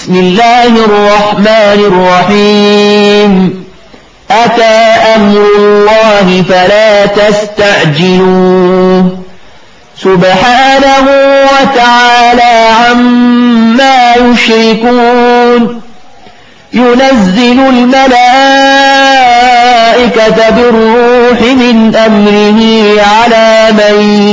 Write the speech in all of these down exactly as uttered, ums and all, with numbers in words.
بسم الله الرحمن الرحيم أتى أمر الله فلا تستعجلوه سبحانه وتعالى عما يشركون ينزل الملائكة بالروح من أمره على من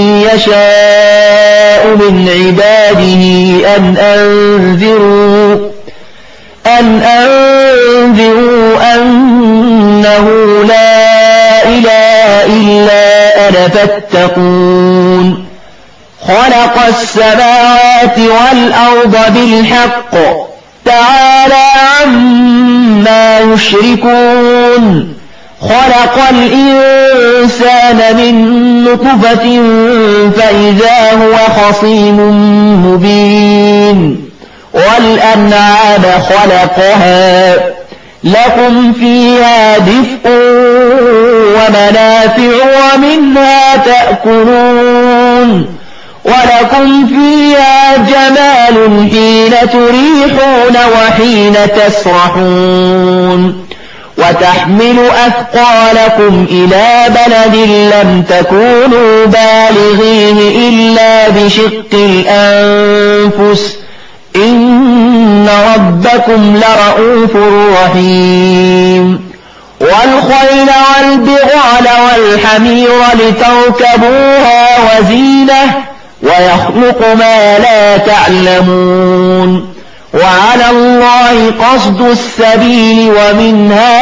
يشاء من عباده أن أنذروا أن أنذروا أنه لا إله إلا أنا فاتقون خلق السماوات والأرض بالحق تعالى عما يشركون خلق الإنسان من نطفة فإذا هو خصيم مبين والأنعام خلقها لكم فيها دفء ومنافع ومنها تأكلون ولكم فيها جمال حين تريحون وحين تسرحون وتحمل أثقالكم إلى بلد لم تكونوا بالغيه إلا بشق الأنفس إن ربكم لرؤوف رحيم والخيل والبغال والحمير لتركبوها وزينة ويخلق ما لا تعلمون وعلى الله قصد السبيل ومنها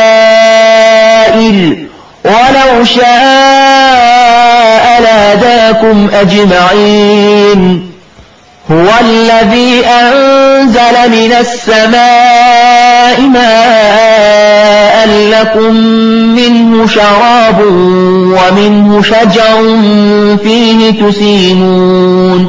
جائر ولو شاء لهداكم أجمعين هو الذي أنزل من السماء ماء لكم منه شراب ومنه شجر فيه تسيمون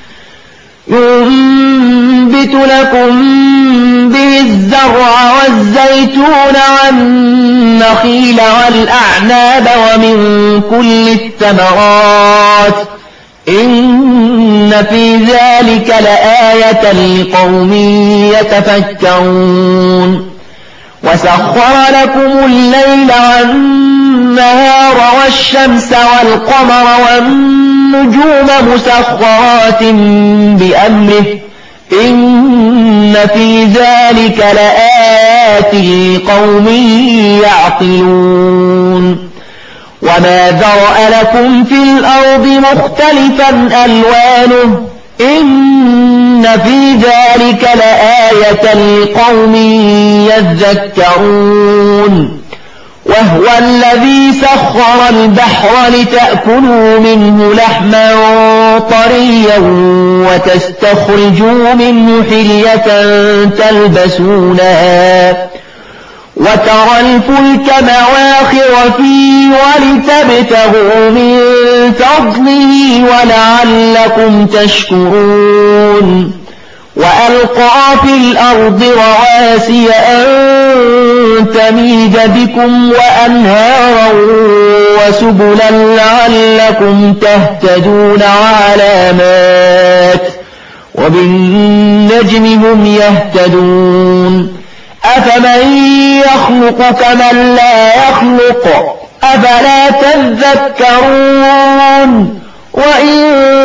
ينبت لكم به الزرع والزيتون والنخيل والأعناب ومن كل الثمرات إن في ذلك لآية لقوم يتفكرون وسخر لكم الليل والنهار والشمس والقمر والنجوم مسخرات بأمره إن في ذلك لآيات لقوم يعقلون وما ذرأ لكم في الأرض مختلفا ألوانه إن في ذلك لآية لقوم يذكرون وهو الذي سخر البحر لتأكلوا منه لحما طريا وتستخرجوا منه حلية تلبسونها وترى الفلك مواخر فيه ولتبتغوا من فضله ولعلكم تشكرون وألقى في الأرض رواسي أن تميد بكم وأنهارا وسبلا لعلكم تهتدون وعلامات وبالنجم هم يهتدون أفمن يخلق كمن لا يخلق أفلا تذكرون وإن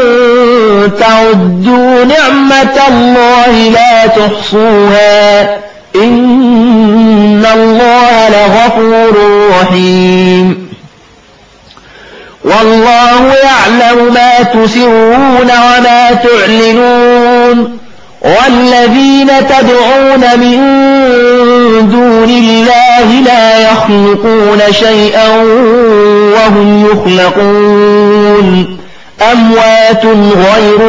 تعدوا نعمة الله لا تحصوها إن الله لغفور رحيم والله يعلم ما تسرون وما تعلنون والذين تدعون من دون الله لا يخلقون شيئا وهم يخلقون أموات غير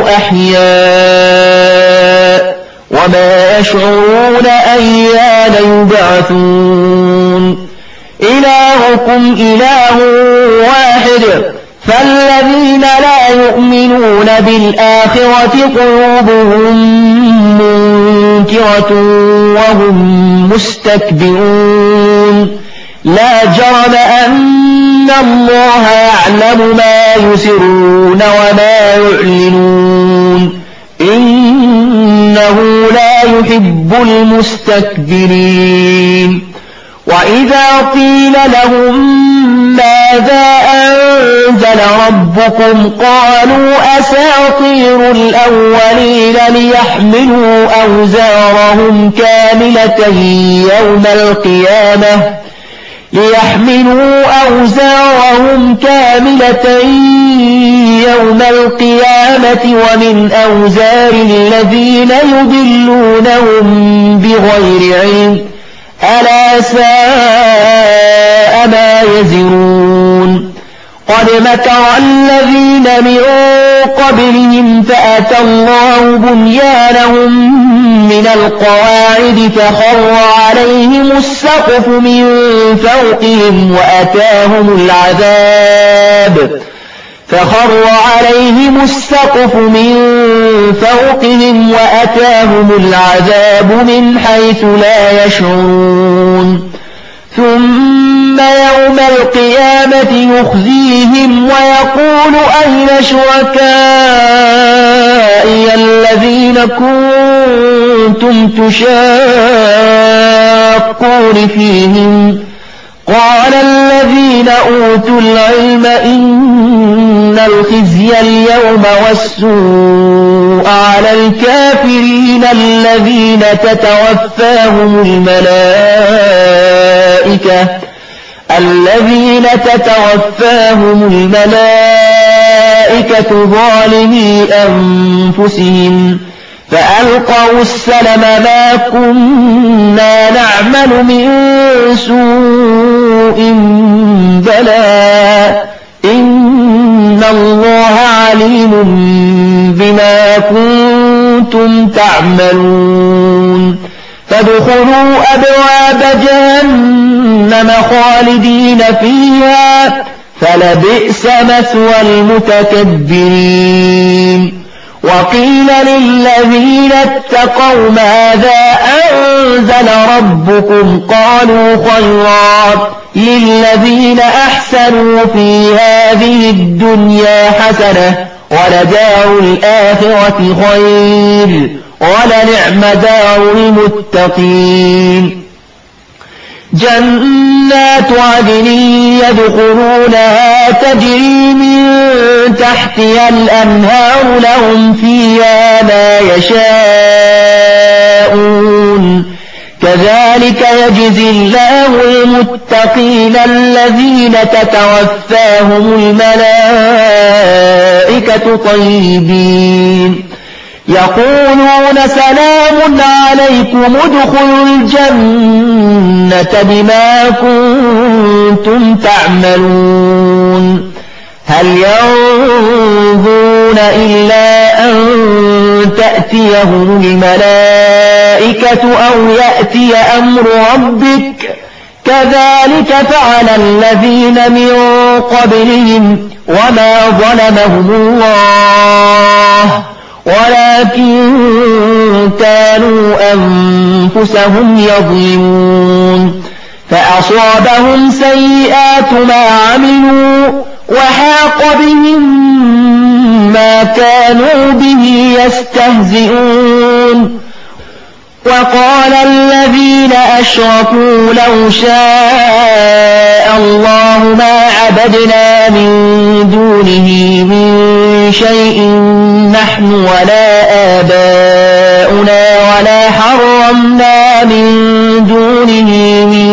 أحياء وما يشعرون أيان يبعثون إلهكم إله واحد فالذين لا يؤمنون بالآخرة قلوبهم منكرة وهم مستكبرون لا جرم أن الله يعلم ما يسرون وما يعلنون إن إنه لا يحب المستكبرين وإذا قيل لهم ماذا أنزل ربكم قالوا أساطير الأولين ليحملوا أوزارهم كاملة يوم القيامة ليحملوا أوزارهم كاملة يوم القيامة ومن أوزار الذين يضلونهم بغير علم ألا ساء ما يزرون قد مكر الذين من قبلهم فأتى الله بنيانهم من القواعد فخر عليهم السقف من فوقهم وأتاهم العذاب فخر عليهم السقف من فوقهم وأتاهم العذاب من حيث لا يشعرون ثم يوم القيامة يخزيهم ويقول أين شركائي الذين كنتم تشاقون فيهم قال الذين أوتوا العلم إن الخزي اليوم والسوء على الكافرين الذين تتوفاهم الملائكة الذين تتوفاهم الملائكة ظالمي أنفسهم فألقوا السلم ما كنا نعمل من سوء بلى إن الله عليم بما كنتم تعملون فادخلوا أبواب جهنم خالدين فيها فلبئس مثوى المتكبرين وقيل للذين اتقوا ماذا أنزل ربكم قالوا خيرا للذين أحسنوا في هذه الدنيا حسنة ولدار الآخرة خير ولنعم دار المتقين جنات عدن يدخلونها تجري من تحتها الأنهار لهم فيها ما يشاءون كذلك يجزي الله المتقين الذين تتوفاهم الملائكة طيبين يقولون سلام عليكم ادخلوا الجنة بما كنتم تعملون هل ينظرون إلا أن تأتيهم الملائكة أو يأتي أمر ربك كذلك فعل الذين من قبلهم وما ظلمهم الله ولكن كانوا أنفسهم يظلمون فأصابهم سيئات ما عملوا وحاق بهم ما كانوا به يستهزئون وقال الذين أشركوا لو شاء الله ما عبدنا من دونه من شيء نحن ولا آباؤنا ولا حرمنا من دونه من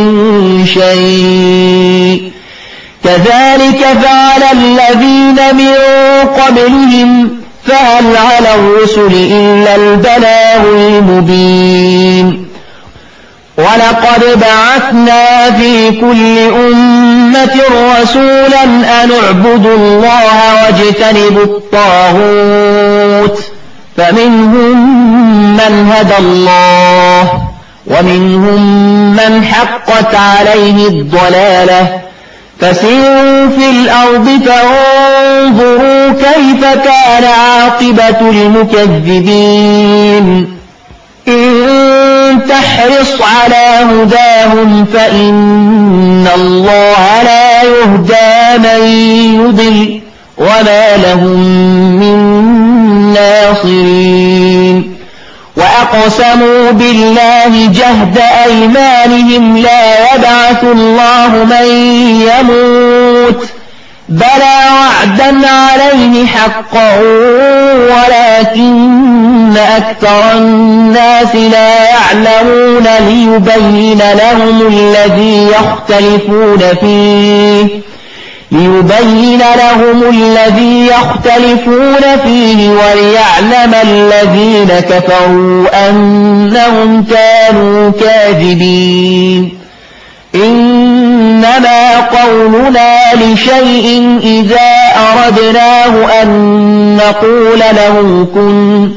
شيء كذلك فعل الذين من قبلهم فهل على الرسل إلا البلاغ المبين ولقد بعثنا في كل أمة رسولا أن اعبدوا الله واجتنبوا الطاغوت فمنهم من هدى الله ومنهم من حقت عليه الضلالة فسيروا في الأرض فانظروا كيف كان عاقبة المكذبين إن تحرص على هداهم فإن الله لا يهدى من يضل وما لهم من ناصرين وأقسموا بالله جهد أيمانهم لا يبعث الله من يموت بلى وعدا عليه حقا ولكن أكثر الناس لا يعلمون ليبين لهم الذي يختلفون فيه ليبين لهم الذي يختلفون فيه وليعلم الذين كفروا أنهم كانوا كاذبين إنما قولنا لشيء إذا أردناه أن نقول له كن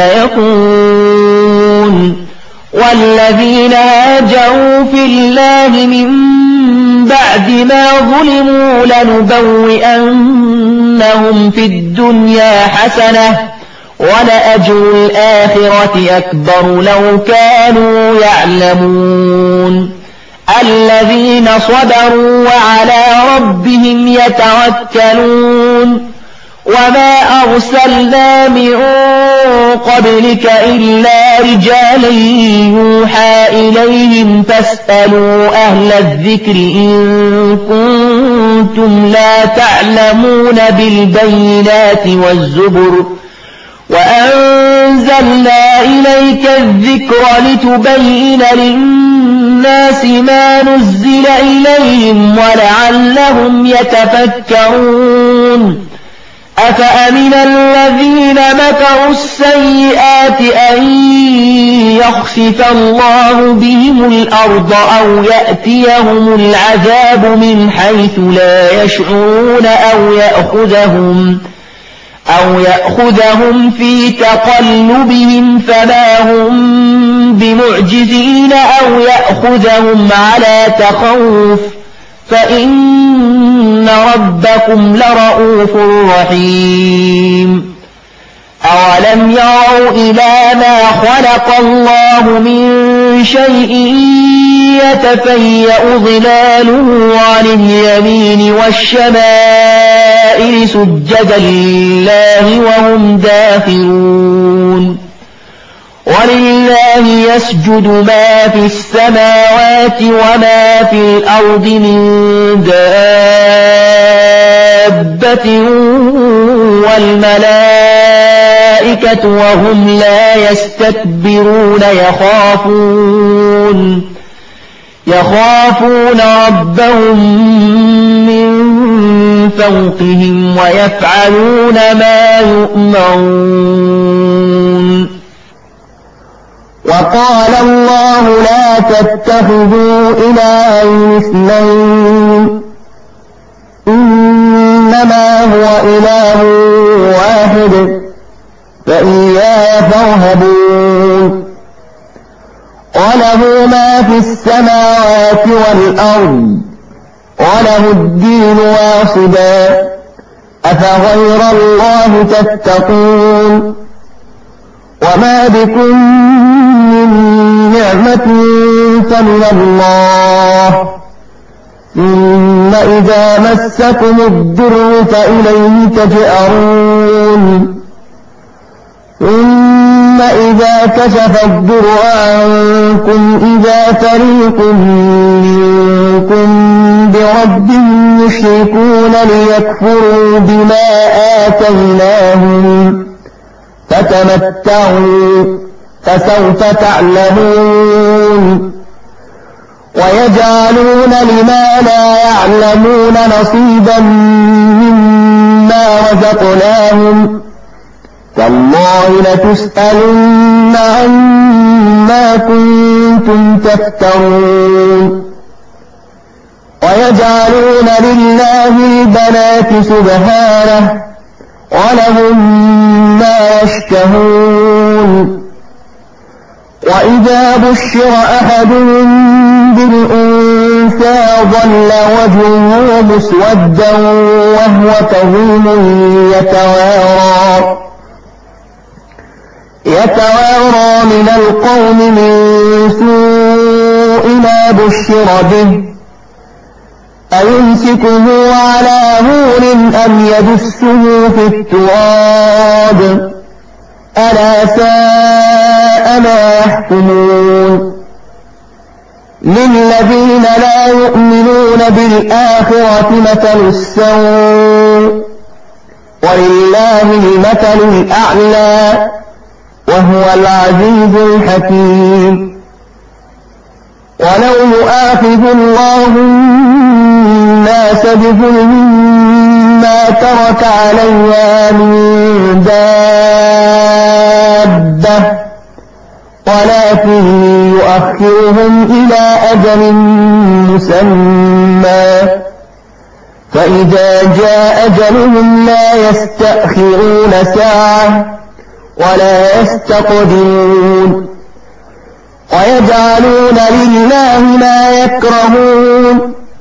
فيكون والذين هاجروا في الله من بعد ما ظلموا لنبوئنهم في الدنيا حسنة ولأجر الآخرة أكبر لو كانوا يعلمون الذين صبروا وعلى ربهم يتوكلون وما أرسلنا من قبلك إلا رجالا يوحى إليهم فاسألوا أهل الذكر إن كنتم لا تعلمون بالبينات والزبر وأنزلنا إليك الذكر لتبين للناس ما نزل إليهم ولعلهم يتفكرون أفأمن الذين مكروا السيئات أن يخسف الله بهم الأرض أو يأتيهم العذاب من حيث لا يشعرون أو يأخذهم أو يأخذهم في تقلبهم فما هم بمعجزين أو يأخذهم على تخوف فإن ربكم لرؤوف رحيم أولم يروا إلى ما خلق الله من شيء يتفيأ ظلاله عن اليمين والشمائل سجدا لله وهم داخرون ولله يسجد ما في السماوات وما في الأرض من دابة والملائكة وهم لا يستكبرون يخافون يخافون ربهم من فوقهم ويفعلون ما يؤمرون وقال الله لا تتخذوا إلهين اثنين إنما هو إله واحد فإياي فارهبون وله ما في السماوات والأرض وله الدين واصبا أفغير الله تتقون وما بكم من نعمة فمن الله ثم إذا مسكم الضر فإليه تجأرون ثم إذا كشف الضر عنكم إذا فريق منكم بربهم يشركون ليكفروا بما آتيناهم فتمتعوا فسوف تعلمون ويجعلون لما لا يعلمون نصيبا مما رزقناهم تالله لتسألن عما كنتم تفترون ويجعلون لله البنات سبحانه ولهم ما يشتهون وإذا بشر أحدهم بالأنثى ظل وجهه مسودا وهو كظيم يتوارى يتوارى من القوم من سوء ما بشر به أيمسكه على هون أم يدسه في التراب ألا ساء ساء ما يحكمون للذين لا يؤمنون بالآخرة مثل السوء ولله المثل الأعلى وهو العزيز الحكيم ولو يؤاخذ الله الناس بظلمهم ما ترك عليها من دابة ولكن يؤخرهم إلى أجل مسمى فإذا جاء أجلهم لا يستأخرون ساعة ولا يستقدمون ويجعلون لله ما يكرهون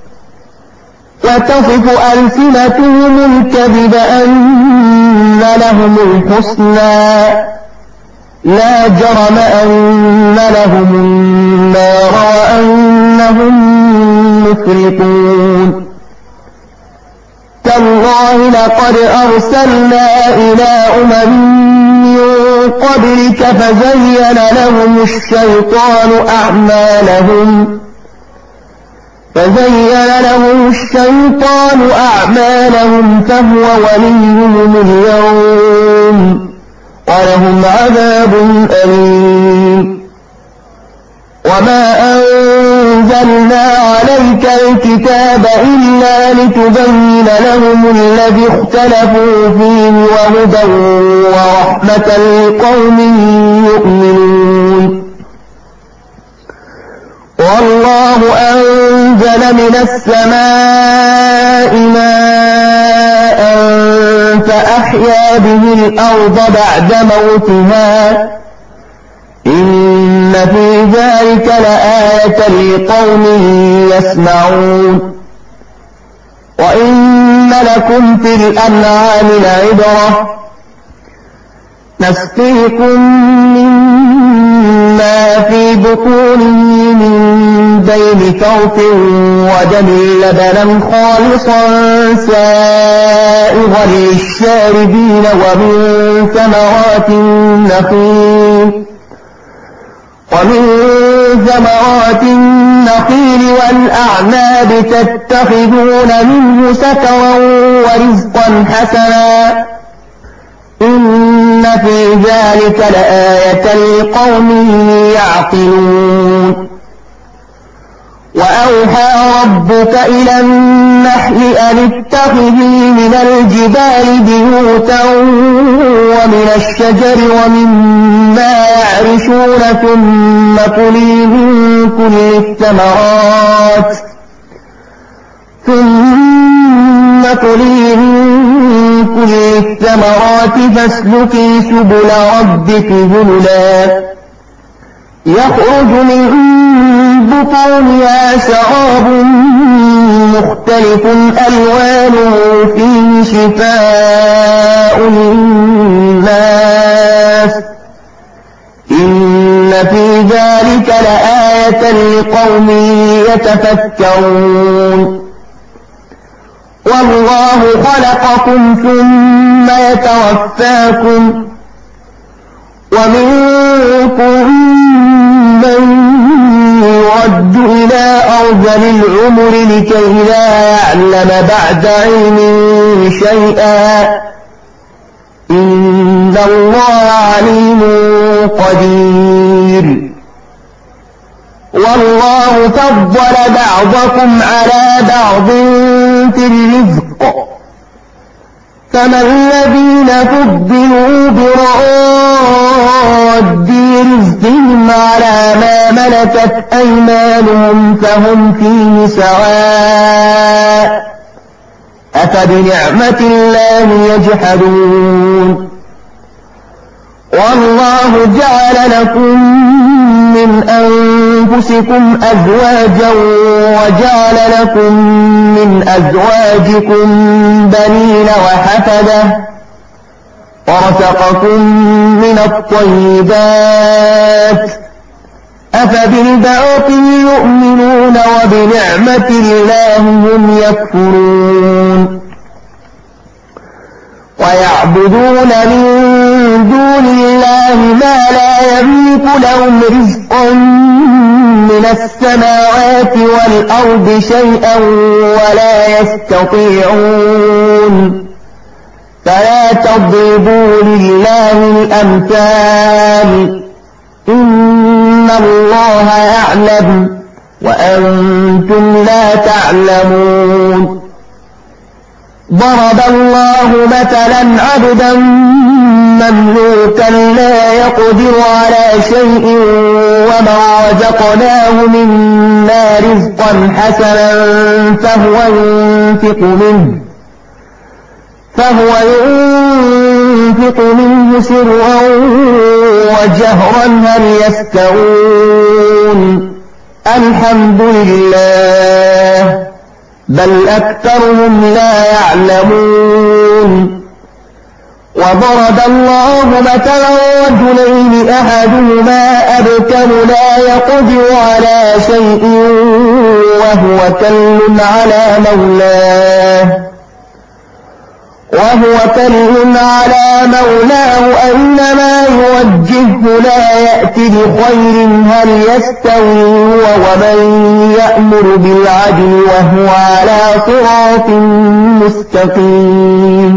وتصف ألسنتهم الكذب أن لهم الحسنى لا جرم أن لهم النار وأنهم مفرطون تالله لقد أرسلنا إلى أمم من قبلك فزين لهم الشيطان أعمالهم فزين لهم الشيطان أعمالهم فهو وليهم اليوم ولهم عذاب أليم وما أنزلنا عليك الكتاب إلا لتبين لهم الذي اختلفوا فيه وهدى ورحمة لقوم يؤمنون والله أنزل من السماء ماء فأحيا به الأرض بعد موتها إن في ذلك لآية لقوم يسمعون وإن لكم في الأنعام لعبرة نسقيكم مما في بطونه من بين فرث ودم لبنا خالصا سائغا للشاربين ومن ثمرات النخيل ومن ثمرات النخيل والأعناب تتخذون منه سكرا ورزقا حسنا إن في ذلك لآية لقوم يعقلون وأوحى ربك إلى النحل أن اتخذي من الجبال بيوتا ومن الشجر ومما يعرشون ثم كلي من كل الثمرات ثم كلي من كل الثمرات فاسلكي سبل ربك ذللا يخرج من بطونها شراب مختلف ألوانه فيه شفاء للناس إن في ذلك لآية لقوم يتفكرون والله خلقكم ثم يتوفاكم ومنكم من يرد إلى أرذل العمر لكي لا يعلم بعد علم شيئا إن الله عليم قدير والله فضل بعضكم على بعض في الرزق فما الذين فضلوا براد رزقهم على ما ملكت أيمانهم فهم فيه سواء أفبنعمة الله يجحدون والله جعل لكم من أنفسكم أزواجا وجعل لكم من أزواجكم بنين وحفدة ورزقكم من الطيبات أفبالباطل يؤمنون وبنعمة الله هم يكفرون ويعبدون من دون الله ما لا يملك لهم رزقا من السماوات والأرض شيئا ولا يستطيعون فلا تضربوا لله الأمثال إن الله يعلم وأنتم لا تعلمون ضرب الله مثلا عبدا مملوكا لا يقدر على شيء ومن رزقناه منا رزقا حسنا فهو ينفق منه فهو ينفق منه سرا وجهرا هل يستوون الحمد لله بل أكثرهم لا يعلمون وضرب الله مثلا رجلين أحدهما أبكم لا يقدر على شيء وهو كل على مولاه وهو كل على مولاه أينما يوجهه لا يأتي بخير هل يستوي هو ومن يأمر بالعدل وهو على صراط مستقيم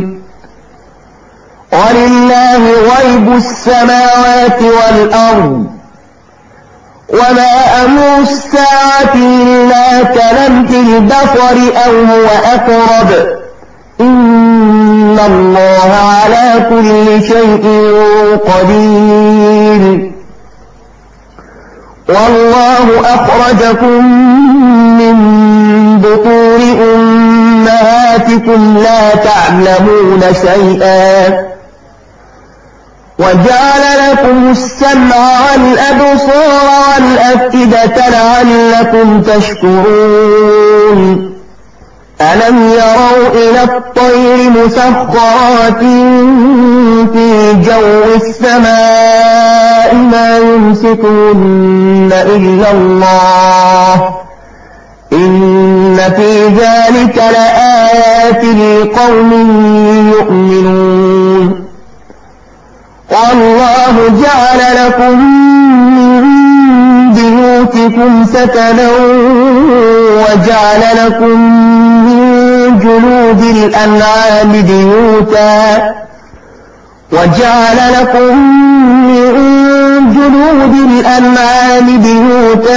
ولله غيب السماوات والأرض وما أمر الساعة إلا كلمح البصر أو هو أقرب إن الله على كل شيء قدير والله أخرجكم من بطون أمهاتكم لا تعلمون شيئا وجعل لكم السمع والأبصار والأفئدة لعلكم تشكرون ألم يروا إلى الطير مسخرات في جو السماء ما يمسكهن إلا الله إن في ذلك لآيات لقوم يؤمنون والله جعل لكم من بيوتكم سكنا وجعل لكم من جلود الأنعام بيوتا وجعل لكم من جلود الأنعام بيوتا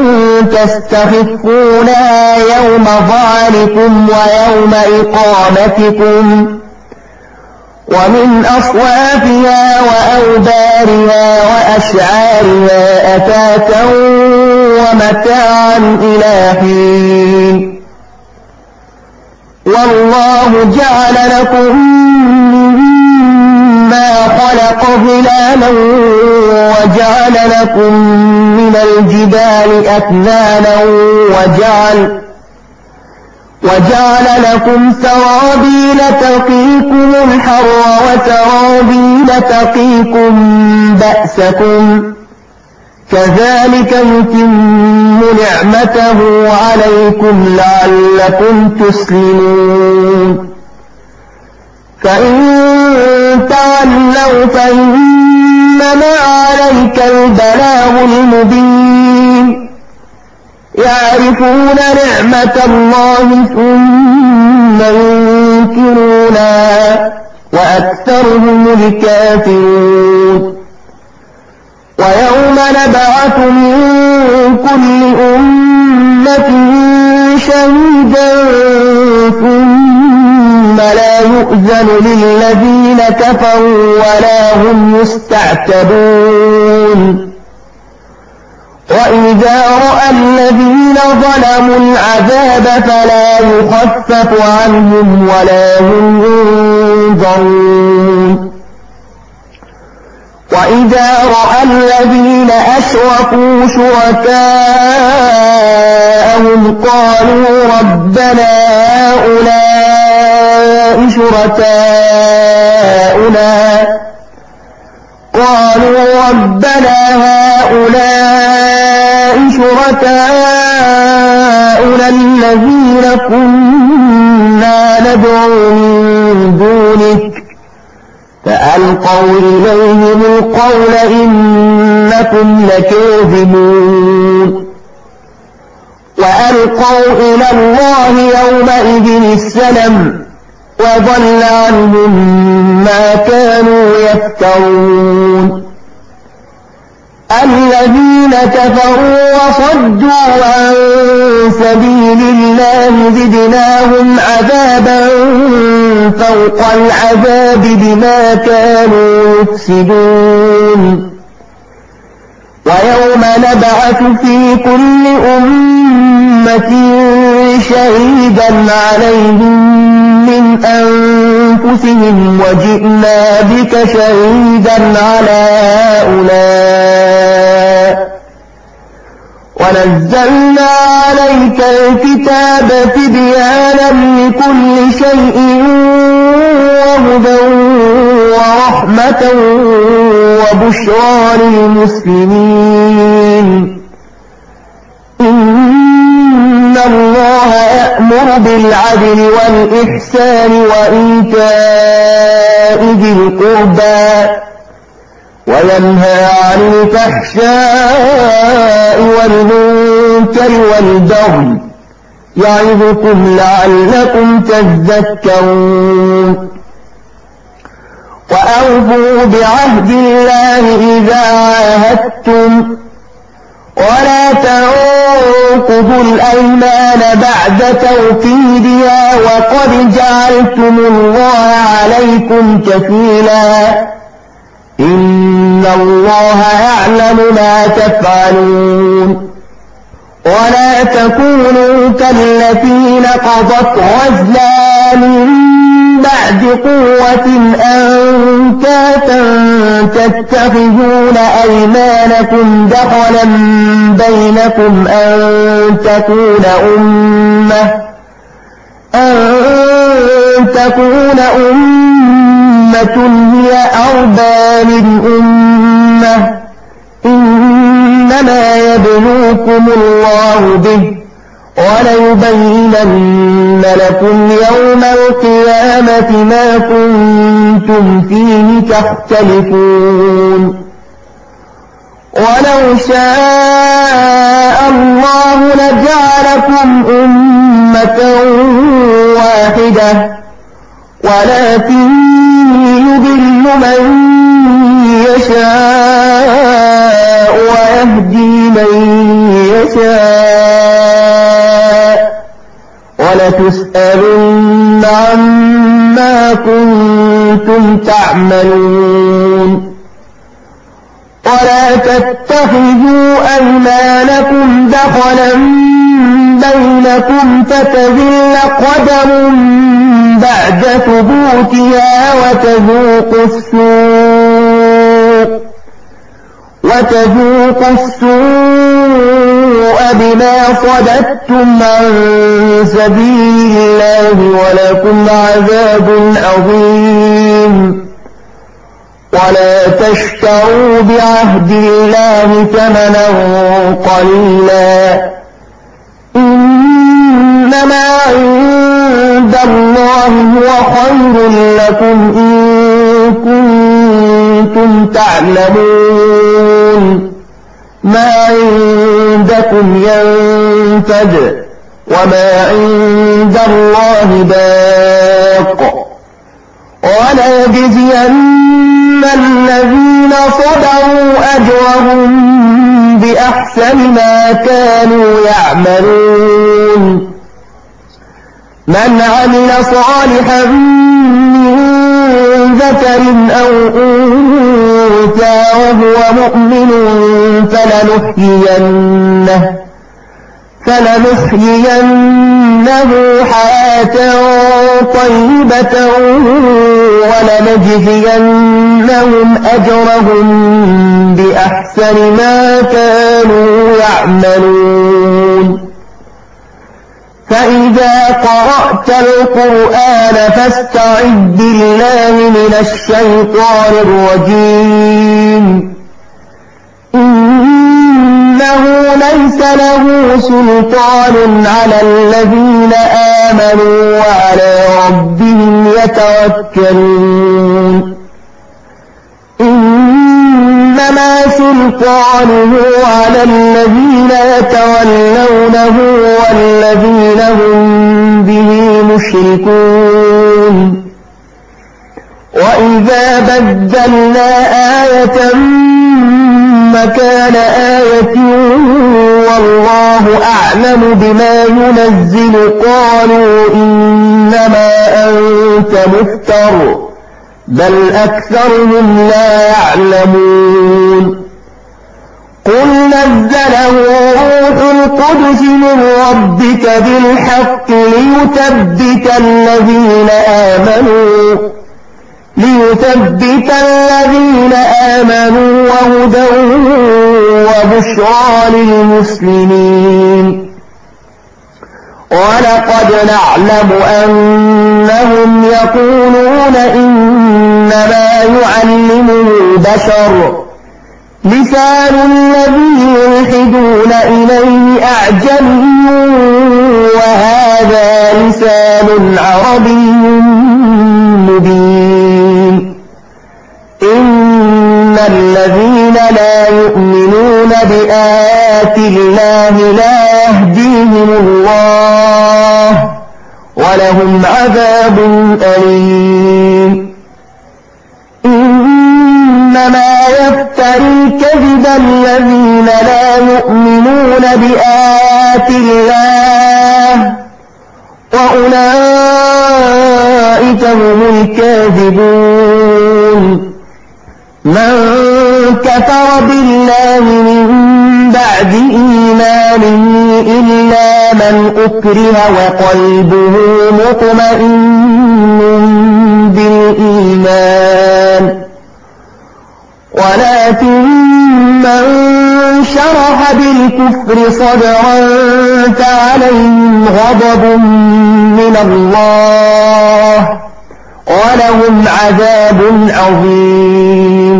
تستخفونها يوم ظعنكم ويوم إقامتكم ومن أصوافها وأوبارها وأشعارها أثاثا ومتاعا إلى حين والله جعل لكم مما خلق ظلالا وجعل لكم من الجبال أكنانا وجعل وجعل لكم سرابيل تقيكم الحر وسرابيل تقيكم بأسكم كذلك يتم نعمته عليكم لعلكم تسلمون فإن تولوا فإنما عليك البلاغ المبين يعرفون نعمة الله ثم ينكرونها وأكثرهم الكافرون ويوم نبعث من كل أمة شهيدا ثم لا يؤذن للذين كفروا ولا هم يستعتبون وإذا رأى الذين ظلموا العذاب فلا يخفف عنهم ولا هم ينظرون وإذا رأى الذين أشركوا شركاءهم قالوا ربنا هؤلاء شركاؤنا قالوا ربنا هؤلاء شركاؤنا الذين كنا ندعو من دونك فألقوا إليهم القول إنكم لكاذبون وألقوا إلى الله يومئذ السلم وضل عنهم ما كانوا يفترون الذين كفروا وصدوا عن سبيل الله زدناهم عذابا فوق العذاب بما كانوا يفسدون ويوم نبعث في كل أمة شهيدا عليهم من أنفسهم وجئنا بك شهيدا على هؤلاء ونزلنا عليك الكتاب تبيانا لكل شيء وهدى ورحمة وبشرى للمسلمين إن الله يأمر بالعدل والإحسان وإيتاء ذي القربى وينهى عن الفحشاء والمنكر والبغي يعظكم لعلكم تذكرون وأوفوا بعهد الله إذا عاهدتم ولا تنقضوا الأيمان بعد توكيدها وقد جعلتم الله عليكم كفيلا إن الله يعلم ما تفعلون ولا تكونوا كالتي نقضت غزلها من بعد قوة أنكاثا تتخذون أيمانكم دخلا بينكم أن تكون أمة أن تكون أمة هي أربى من أمة إنما يبلوكم الله به وليبينن لكم يوم القيامة ما كنتم فيه تختلفون ولو شاء الله لجعلكم أمة واحدة ولكن يضل من يشاء ويهدي من يشاء ولتسألن عما كنتم تعملون ولا تتخذوا أيمانكم دخلا بينكم فتذل قدم بعد ثبوتها وتذوقوا السوء وتذوقوا السوء بما صددتم عن سبيل الله ولكم عذاب عظيم ولا تشتروا بعهد الله ثمنا قليلا إنما عند الله هو خير لكم إن كنتم تعلمون ما عندكم ينفد وما عند الله باق وليجزين الذين صبروا أجرهم بأحسن ما كانوا يعملون من عمل صالحا من ذكر أو أنثى وهو مؤمن فلنحيينه فلنحيينه حياة طيبة ولنجزينهم أجرهم بأحسن ما كانوا يعملون فإذا قرأت القرآن فاستعذ بالله من الشيطان الرجيم إنه ليس له سلطان على الذين آمنوا وعلى ربهم يتوكلون إنما سلطانه على الذين يتولونه والذين هم به مشركون وإذا بدلنا آية مكان آية والله أعلم بما ينزل قالوا إنما أنت مفتر بل أكثرهم لا يعلمون قل نزله روح القدس من ربك بالحق ليثبت الذين آمنوا ليثبت الذين آمنوا وهدى وبشرى للمسلمين ولقد نعلم أنهم يقولون إنما يعلمه بشر لسان الذي يلحدون إليه أعجمي وهذا لسان عربي مبين إن الذين لا يؤمنون بآيات الله لا يهديهم الله ولهم عذاب أليم إنما يفتري الكذب الذين لا يؤمنون بآيات الله وأولئك هم الكاذبون من كفر بالله من بعد إيمانه إلا من أكره وقلبه مطمئن بالإيمان ولكن من شرح بالكفر صدرا فعليهم غضب من الله ولهم عذاب عظيم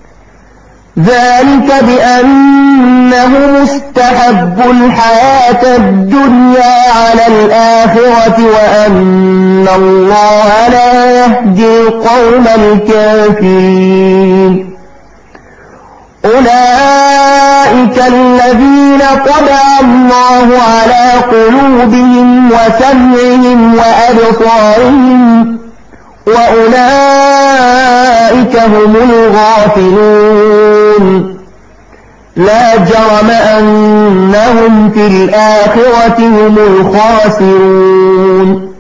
ذلك بأنهم استحبوا الحياة الدنيا على الآخرة وأن الله لا يهدي القوم الكافرين أولئك الذين طبع الله على قلوبهم وسمعهم وأبصارهم وأولئك هم الغافلون لا جرم أنهم في الآخرة هم الخاسرون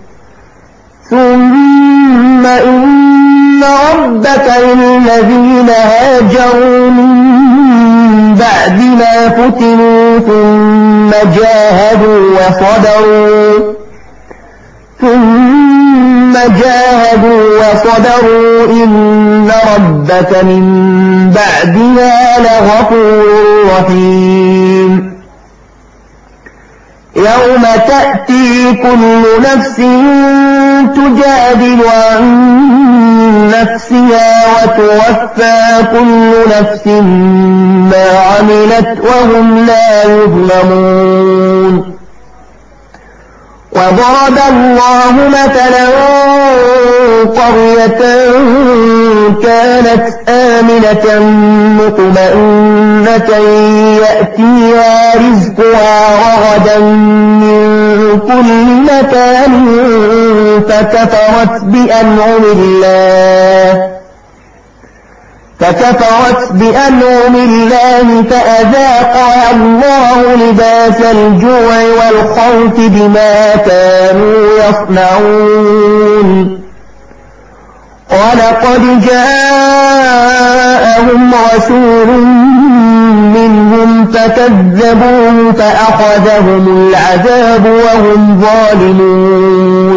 ثم إن ربك للذين هاجروا من بعد ما فتنوا ثم جاهدوا وصبروا ثم جاهدوا وصبروا إن ربك من بعدها لغفور رحيم يوم تأتي كل نفس تجادل عن نفسها وتوفى كل نفس ما عملت وهم لا يظلمون وضرب الله مثلا قرية كانت آمنة مطمئنة يأتيها رزقها رغدا من كل مكان فكفرت بأنعم الله فكفرت بأنعم الله فأذاقها الله لباس الجوع والخوف بما كانوا يصنعون ولقد جاءهم رسول منهم فكذبوه فأخذهم العذاب وهم ظالمون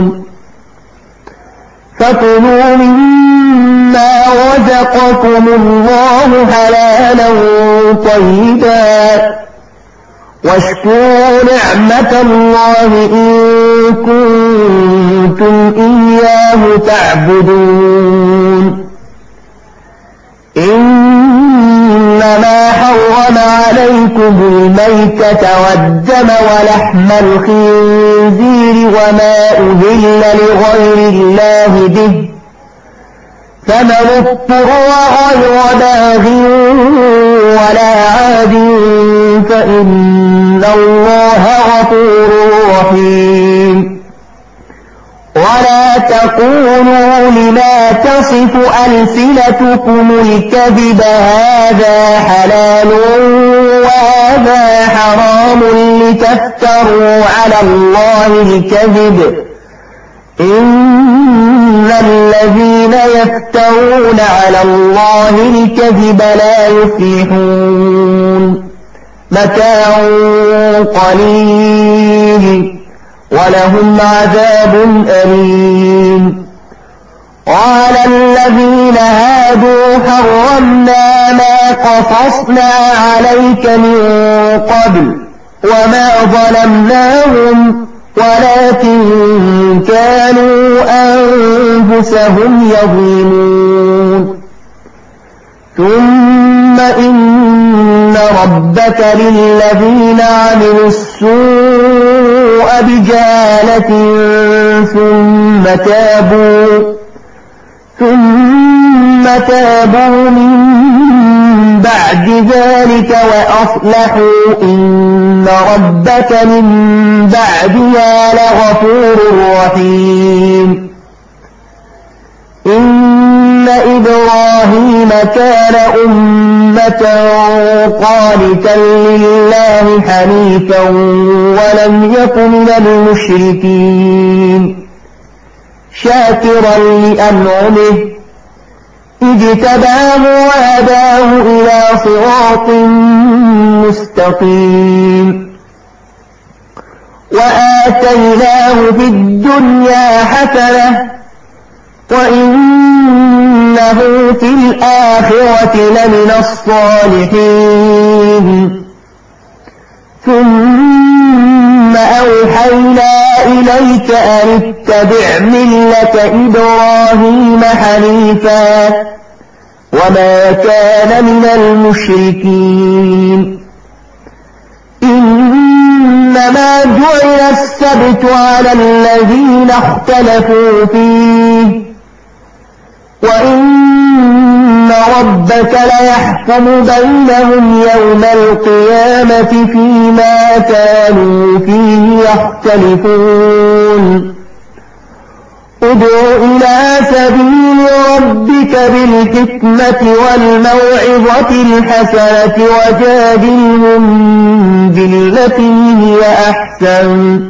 فكلوا مما رزقكم الله حلالا طيبا واشكروا نعمة الله إن كنتم إياه تعبدون إنما حرم عليكم الميتة والدم ولحم الخنزير وما أهل لغير الله به فمن اضطر غير باغ ولا عاد فإن الله غفور رحيم ولا تقولوا لما تصف ألسنتكم الكذب هذا حلال وهذا حرام لتفتروا على الله الكذب إن الذين يفترون على الله الكذب لا يفلحون متاع قليل ولهم عذاب أليم قال الذين هادوا حرمنا ما قصصنا عليك من قبل وما ظلمناهم ولكن كانوا أنفسهم يظلمون ثم إن ربك للذين عملوا السوء بجهالة ثم تابوا ثم تابوا من بعد ذلك وأصلحوا إن ربك من بعدها لغفور رحيم إن إبراهيم كان أمة قانتا لله حنيفا ولم يك من المشركين شاكرا لأنعمه اجتباه وهداه إلى صراط مستقيم وآتيناه في الدنيا حسنة وإنه في الآخرة لمن الصالحين ثم أوحينا إليك أن اتبع ملة إبراهيم حنيفا وما كان من المشركين إنما جعل السبت على الذين اختلفوا فيه وإن ربك ليحكم بينهم يوم القيامة فيما كانوا فيه يختلفون ادع إلى سبيل ربك بالحكمة والموعظة الحسنة وجادلهم بالتي هي أحسن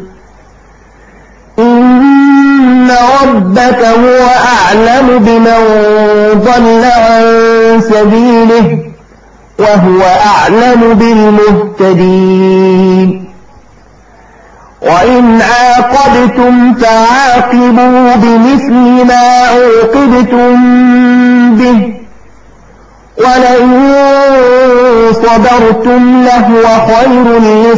إن ربك هو أعلم بمن ضل عن سبيله وهو أعلم بالمهتدين وإن عاقبتم فعاقبوا بمثل ما عوقبتم به ولئن صبرتم لهو خير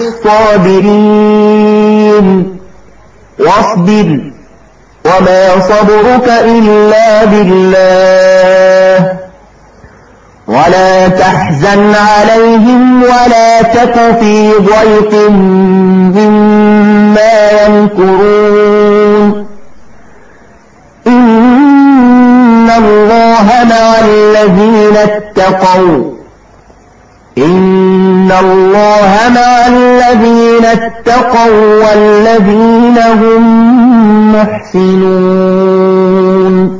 للصابرين واصبر وما صبرك إلا بالله ولا تحزن عليهم ولا تك في ضيق مما يمكرون إن الله مع الذين اتقوا إن الله مع الذين اتقوا والذين هم محسنون